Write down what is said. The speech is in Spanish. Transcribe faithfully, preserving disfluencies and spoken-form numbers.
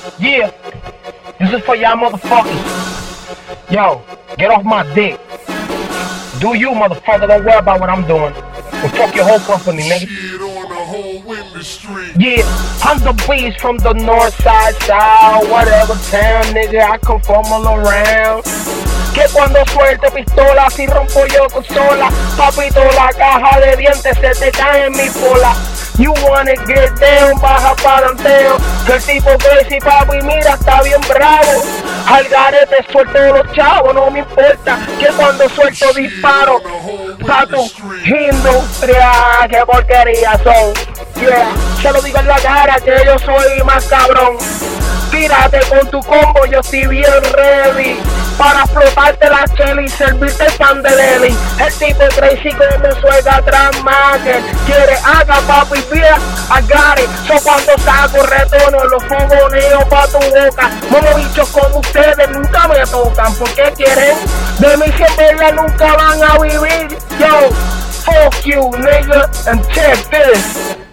Yeah, this is for y'all motherfuckers. Yo, get off my dick. Do you, motherfucker, don't worry about what I'm doing. And fuck your whole company, nigga. Shit on the whole industry. Yeah, I'm the beast from the north side, south, whatever town, nigga, I come from all around. Que cuando suelte pistola, si rompo yo consola, papito, la caja de dientes se te cae en mi pola. You wanna get down, baja palanteo. Que el tipo crazy, papi, mira, está bien bravo. Al garete suelto los chavos, no me importa. Que cuando suelto disparo, pa' tu industria, que porquería son. Yeah, se lo digo en la cara que yo soy más cabrón. Tírate con tu combo, yo estoy bien ready para explotarte la chela y servirte el pan de deli. El tipo crazy como suelga atrás más que quiere haga papi, vía, agarre. So cuando saco retorno, los fogoneo pa' tu boca. Mono bichos como ustedes nunca me tocan, porque quieren de mí, si en verdad nunca van a vivir. Yo, fuck you nigga, and check this.